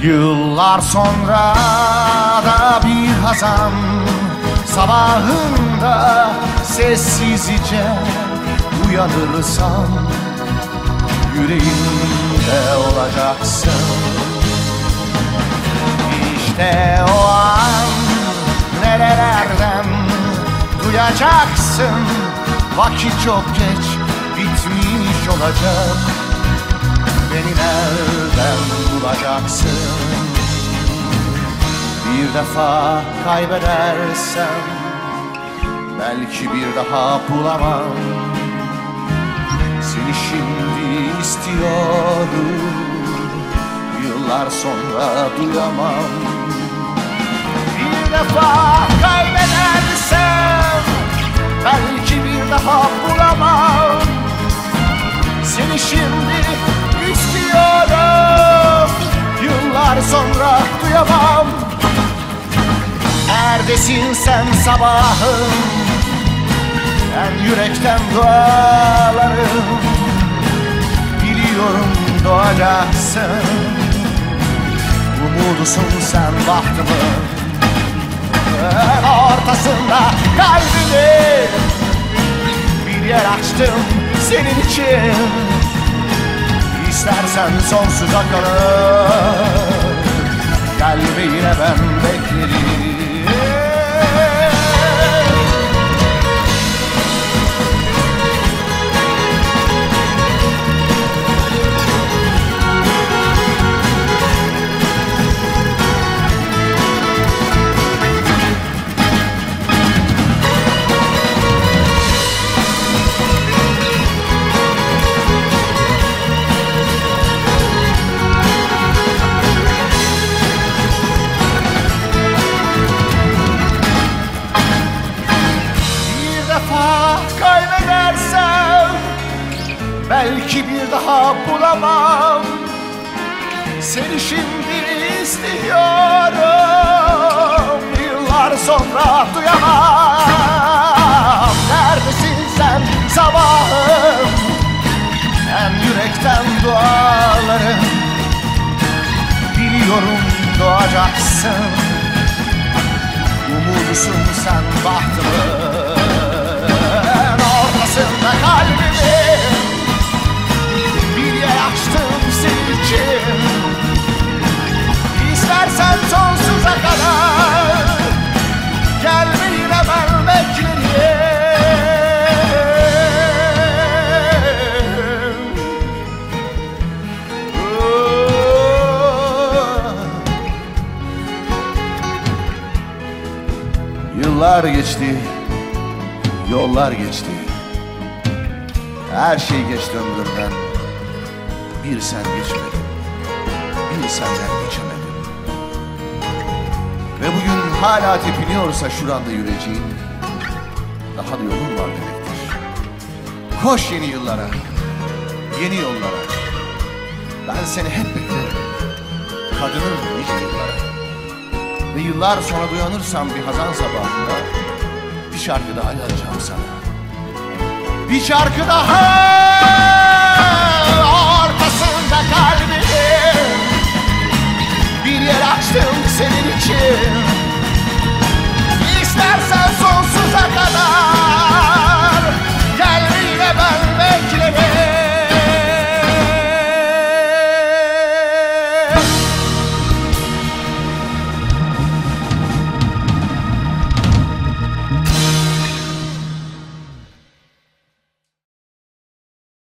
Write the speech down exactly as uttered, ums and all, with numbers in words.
Yıllar sonra da bir hazan sabahında sessizce uyanırsam yüreğimde olacaksın. İşte o an nerelerden duyacaksın. Vakit çok geç bitmiş olacak. Beni nereden bulacaksın? Bir defa kaybedersem belki bir daha bulamam. Seni şimdi istiyorum, yıllar sonra duyamam. Bir defa kaybedersem belki bir daha bulamam. Seni şimdi istiyorum, yıllar sonra duyamam. Neredesin sen sabahım? Ben yürekten dualarım. Biliyorum doğacaksın. Umudusun sen bahtımın ortasında kalbimi bir yer açtım senin için. İstersen sonsuza kadar gelme, yine ben beklerim. Kaybedersem belki bir daha bulamam. Seni şimdi istiyorum, yıllar sonra duyamam. Neredesin sen sabahım? En yürekten dualarım. Biliyorum doğacaksın. Umudusun sen bahtımın ortasında kalbimi bir yer açtım senin için. İstersen sonsuza kadar gelme, yine ben beklerim. Yıllar geçti, yollar geçti. Her şey geçti ömrümden. Bir sen geçmedin, bir senden geçemedim. Ve bugün hala tepiniyorsa şuranda yüreceğin, daha da yolun var demektir. Koş yeni yıllara, yeni yollara. Ben seni hep beklerim, kadının nice yıllara. Ve yıllar sonra uyanırsam bir hazan sabahında bir şarkı daha yazacağım sana. Bir şarkı daha.